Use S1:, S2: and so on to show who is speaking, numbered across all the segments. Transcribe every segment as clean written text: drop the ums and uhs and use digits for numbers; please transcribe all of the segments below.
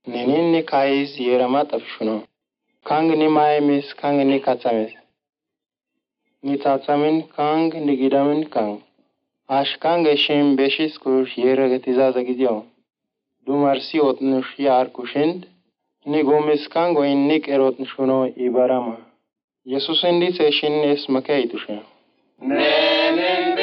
S1: Nenin ni kais yerama tapshuno. Kang ni maemis, kang ni katsamis. Ni tatsamin kang ni gidamin kang. Ash kang eshim beshis kush yeragatizaza gidio. Dumarsi otnush yar kushind. Ni gomis kang in nik erotnushuno ibarama. Jesus indi seshin es makaitushe.
S2: Nenin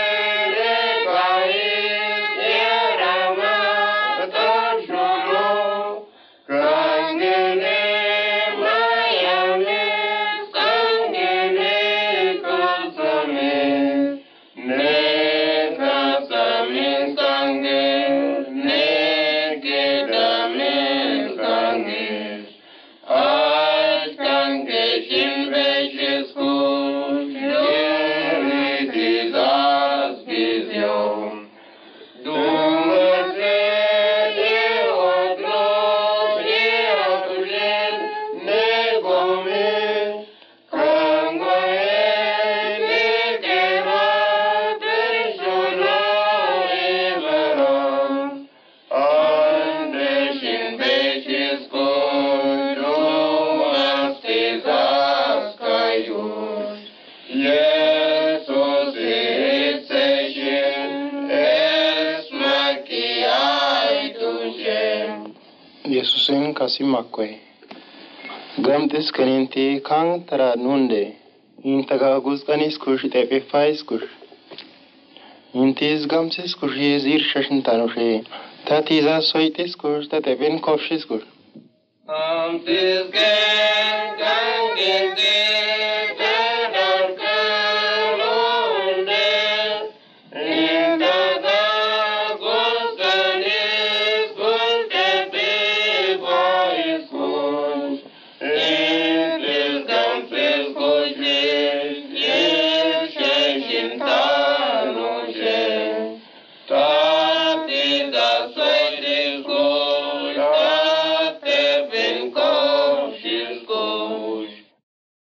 S1: Yesusin kasimakwe. Gamtis kaninti kang tara nunde. Intaga guzganis kush tepefais kush. Intis gamsis kush yezir shashintanushe. Tatiza soitis kush tatepen kofshis kush.
S2: Gamtis gen kang